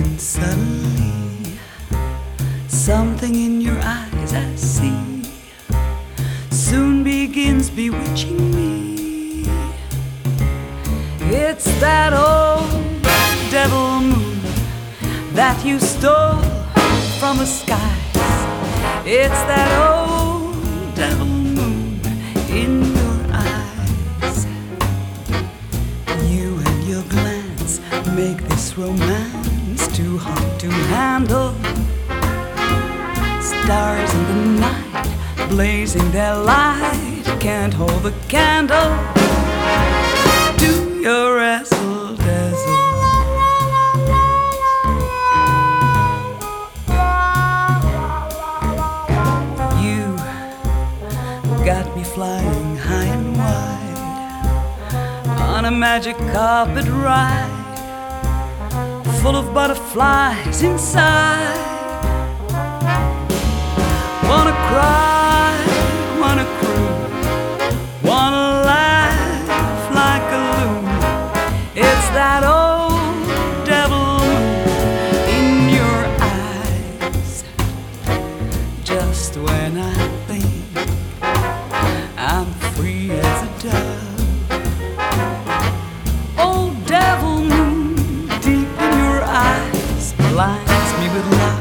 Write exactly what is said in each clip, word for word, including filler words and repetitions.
and suddenly something in your eyes I see soon begins bewitching me. It's that old devil moon that you stole from the skies. It's that old devil moon in your eyes. You and your glance make this romance too hot to handle. Stars in the night blazing their light can't hold the candle to your razzle dazzle. You got me flying high and wide on a magic carpet ride full of butterflies inside. Wanna cry, wanna croon, wanna laugh like a loon. It's that old devil in your eyes. Just when I think I'm free as a dove, old devil moon deep in your eyes blinds me with love.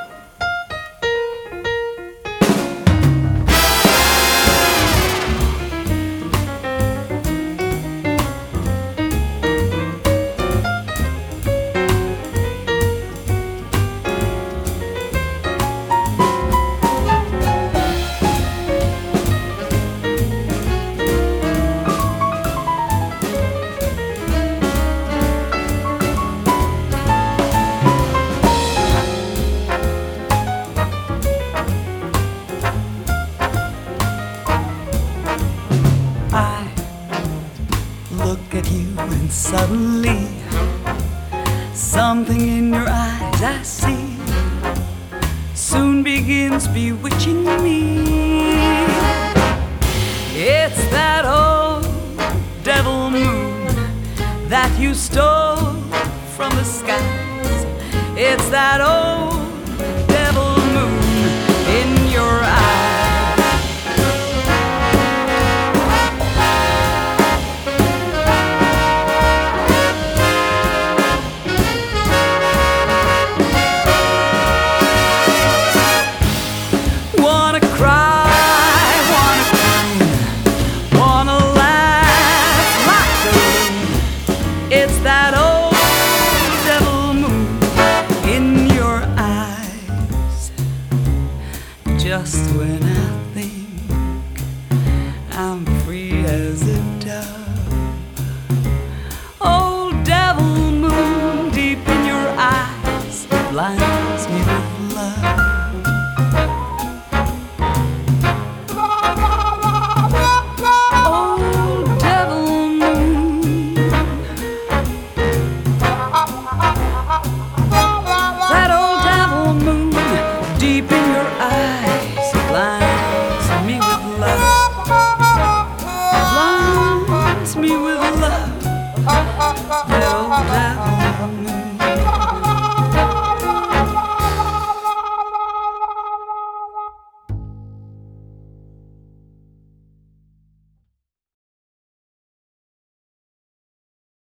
I look at you and suddenly something in your eyes I see soon begins bewitching me. It's that old devil moon that you stole from the skies. It's that old devil moon in your eyes. Wanna cry, wanna croon, wanna laugh like a loon. It's that old devil moon in your eyes. Just when I think I'm free as a dove, old devil moon deep in your eyes blinds me with love. That old devil moon deep in your eyes blinds me with love. Blinds me with love. That old devil